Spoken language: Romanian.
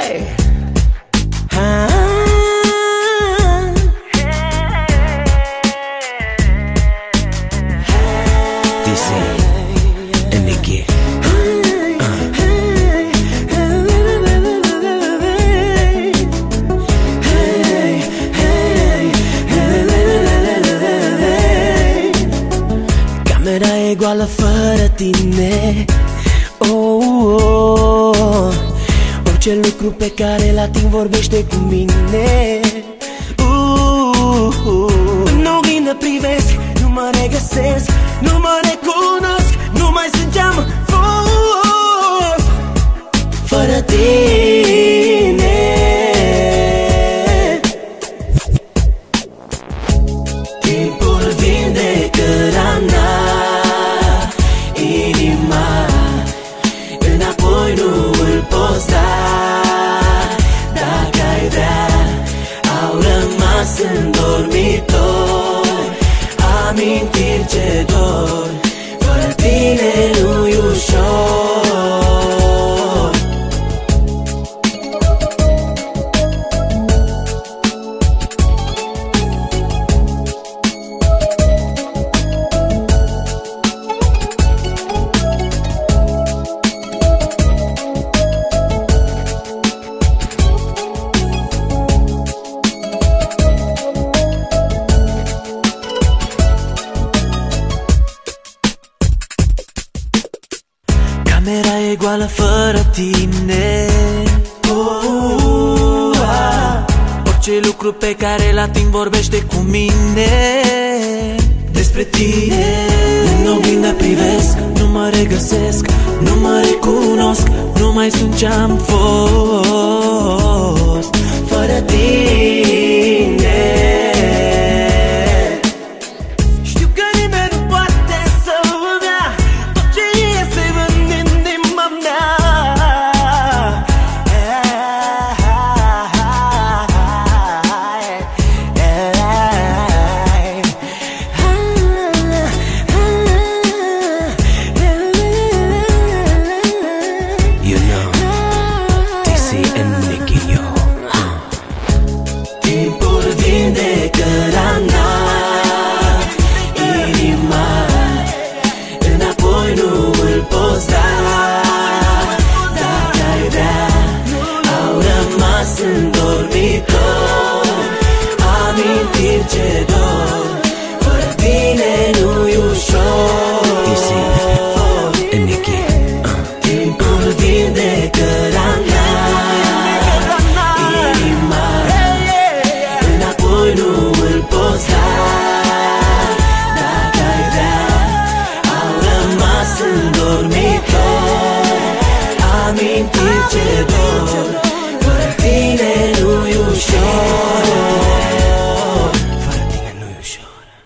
DC and Nicky. Camera e goală fără tine. Orice lucru pe care l-ating vorbește cu mine. În oglindă privesc, nu mă regăsesc, nu mă recunosc, nu mai sunt ce-am fost fără tine. Timpul vindecă rana, inima înapoi nu îl poți da. Dacă ai vrea, au rămas în dormitor amintiri ce dor. Fără tine nu-i ușor. Camera e goală fără tine. Orice lucru pe care l-ating vorbește cu mine despre tine. În oglindă privesc, nu mă regăsesc, nu mă recunosc, nu mai sunt ce-am fost fără tine. Știu că nimeni nu poate să îmi ia tot ce este în inima mea. You know, DC and Nicky, yo. Timpul vindecă rana, inima înapoi nu îl poți da. Dacă ai vrea, au rămas în dormitor amintiri ce dor. Fără tine nu-i ușor. DC and Nicky. Timpul vindecă rana, inima înapoi nu îl poți da. Dacă ai vrea, au rămas în dormitor amintiri ce dor.